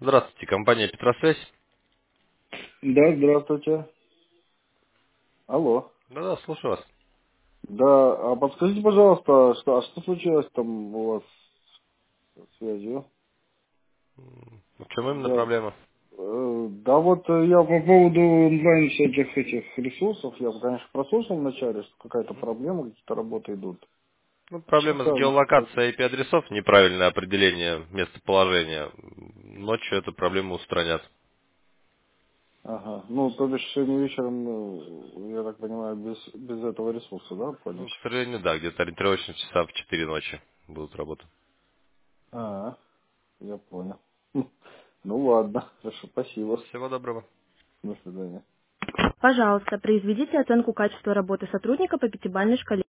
Здравствуйте, компания Петросвязь. Да, здравствуйте. Алло. Да-да, слушаю вас. Да, а подскажите, пожалуйста, что случилось там у вас с связью? В чем именно Я, проблема? да вот я по поводу онлайн всяких этих ресурсов, я, конечно, прослушал вначале, что какая-то проблема, какие-то работы идут. Ну, проблема с Сейчас, геолокацией IP-адресов, неправильное определение местоположения. Ночью эту проблему устранят. ага, ну, то бишь сегодня вечером, я так понимаю, без этого ресурса, да, Ну, к входящего? сожалению, да, где-то ориентировочно часа в 4 ночи будут работы. А, я понял. Ну ладно, хорошо, спасибо. Всего доброго. До свидания. Пожалуйста, произведите оценку качества работы сотрудника по пятибалльной шкале.